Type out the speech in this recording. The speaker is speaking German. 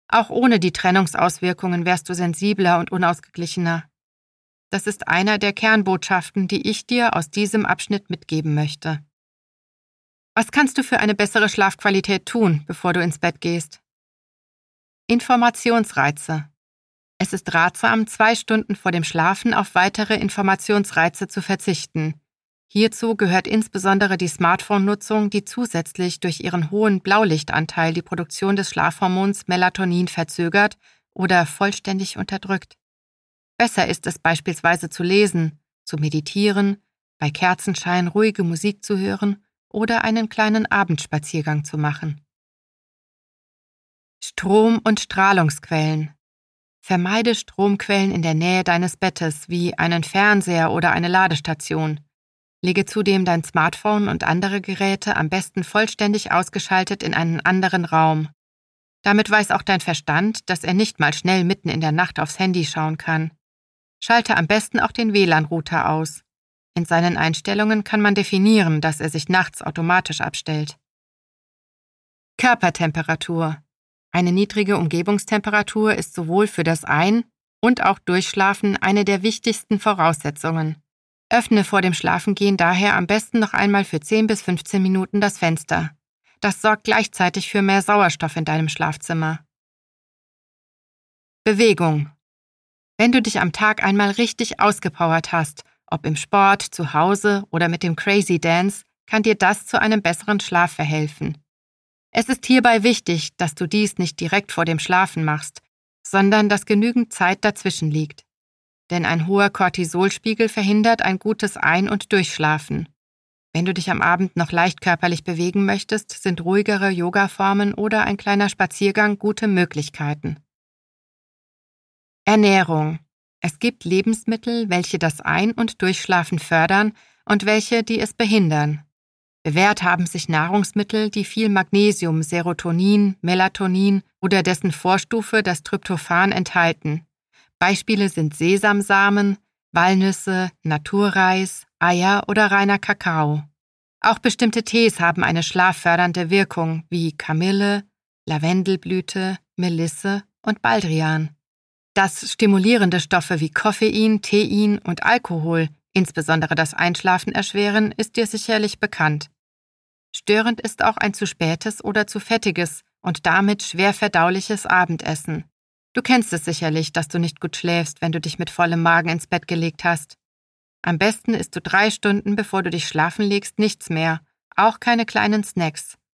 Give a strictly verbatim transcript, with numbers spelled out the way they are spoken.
Auch ohne die Trennungsauswirkungen wärst du sensibler und unausgeglichener. Das ist einer der Kernbotschaften, die ich dir aus diesem Abschnitt mitgeben möchte. Was kannst du für eine bessere Schlafqualität tun, bevor du ins Bett gehst? Informationsreize. Es ist ratsam, zwei Stunden vor dem Schlafen auf weitere Informationsreize zu verzichten. Hierzu gehört insbesondere die Smartphone-Nutzung, die zusätzlich durch ihren hohen Blaulichtanteil die Produktion des Schlafhormons Melatonin verzögert oder vollständig unterdrückt. Besser ist es beispielsweise zu lesen, zu meditieren, bei Kerzenschein ruhige Musik zu hören oder einen kleinen Abendspaziergang zu machen. Strom- und Strahlungsquellen. Vermeide Stromquellen in der Nähe deines Bettes wie einen Fernseher oder eine Ladestation. Lege zudem dein Smartphone und andere Geräte am besten vollständig ausgeschaltet in einen anderen Raum. Damit weiß auch dein Verstand, dass er nicht mal schnell mitten in der Nacht aufs Handy schauen kann. Schalte am besten auch den W L A N-Router aus. In seinen Einstellungen kann man definieren, dass er sich nachts automatisch abstellt. Körpertemperatur. Eine niedrige Umgebungstemperatur ist sowohl für das Ein- und auch Durchschlafen eine der wichtigsten Voraussetzungen. Öffne vor dem Schlafengehen daher am besten noch einmal für zehn bis fünfzehn Minuten das Fenster. Das sorgt gleichzeitig für mehr Sauerstoff in deinem Schlafzimmer. Bewegung. Wenn du dich am Tag einmal richtig ausgepowert hast, ob im Sport, zu Hause oder mit dem Crazy Dance, kann dir das zu einem besseren Schlaf verhelfen. Es ist hierbei wichtig, dass du dies nicht direkt vor dem Schlafen machst, sondern dass genügend Zeit dazwischen liegt. Denn ein hoher Cortisolspiegel verhindert ein gutes Ein- und Durchschlafen. Wenn du dich am Abend noch leicht körperlich bewegen möchtest, sind ruhigere Yogaformen oder ein kleiner Spaziergang gute Möglichkeiten. Ernährung. Es gibt Lebensmittel, welche das Ein- und Durchschlafen fördern und welche, die es behindern. Bewährt haben sich Nahrungsmittel, die viel Magnesium, Serotonin, Melatonin oder dessen Vorstufe das Tryptophan enthalten. Beispiele sind Sesamsamen, Walnüsse, Naturreis, Eier oder reiner Kakao. Auch bestimmte Tees haben eine schlaffördernde Wirkung, wie Kamille, Lavendelblüte, Melisse und Baldrian. Dass stimulierende Stoffe wie Koffein, Tein und Alkohol insbesondere das Einschlafen erschweren, ist dir sicherlich bekannt. Störend ist auch ein zu spätes oder zu fettiges und damit schwer verdauliches Abendessen. Du kennst es sicherlich, dass du nicht gut schläfst, wenn du dich mit vollem Magen ins Bett gelegt hast. Am besten isst du drei Stunden, bevor du dich schlafen legst, nichts mehr, auch keine kleinen Snacks.